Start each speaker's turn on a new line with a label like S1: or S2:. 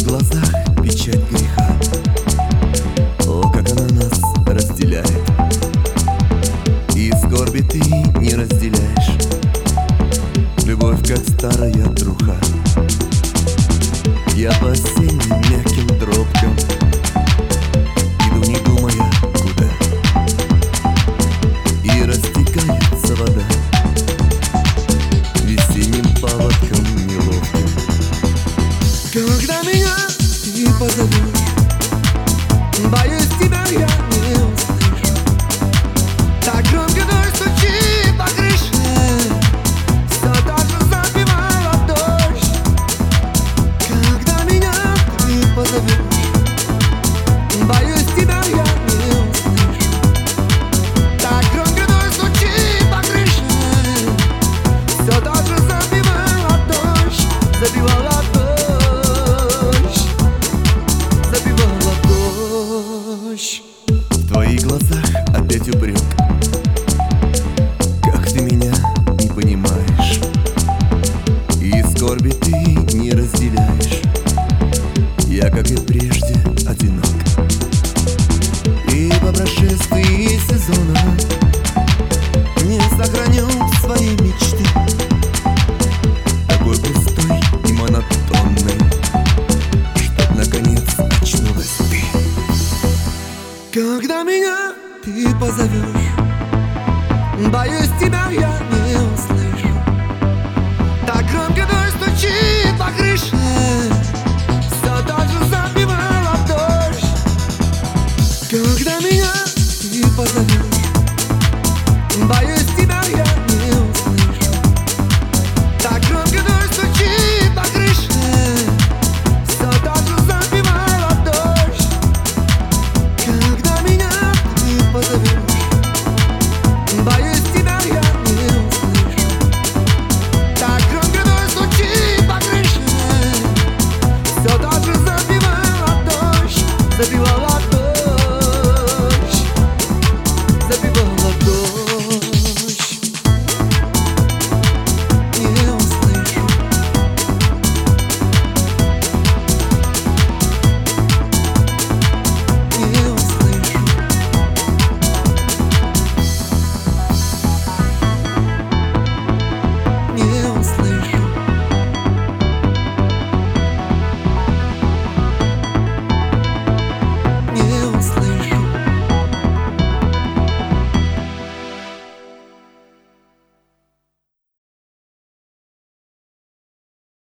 S1: глазах печать греха. О, как она нас разделяет, и скорби ты не разделяешь. Любовь, как старая труха. Я по осенним мягким тропкам иду, не думая куда, и растекается вода весенним паводком неловким. Когда меня ты позовешь, боюсь, тебя я не услышу. Так громко дождь стучит по крыше, все так же забивала дождь. Когда меня ты позовешь, боюсь, тебя я не услышу. Так громко дождь стучит по крыше, все так же забивала дождь, забивала дождь. В твоих глазах опять упрек, как ты меня не понимаешь, и скорби ты не разделяешь. Я, как и прежде, одинок, и по прошествии сезона не сохраню свои мечты, такой пустой и монотонной, чтоб наконец очнулась ты. Когда меня ты позовешь,